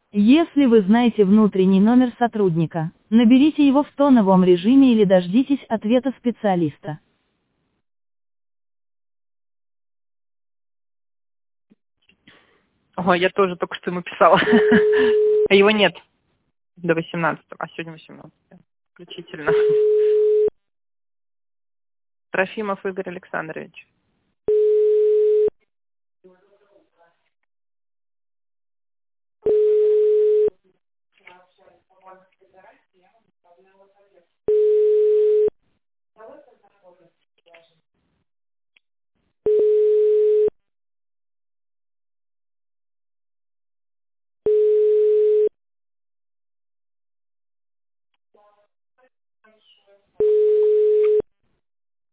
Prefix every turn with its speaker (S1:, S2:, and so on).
S1: Если вы знаете внутренний номер сотрудника, наберите его в тоновом режиме или дождитесь ответа специалиста.
S2: Ой, я тоже только что ему писала. А его нет до 18, а сегодня 18 включительно. Трофимов Игорь Александрович.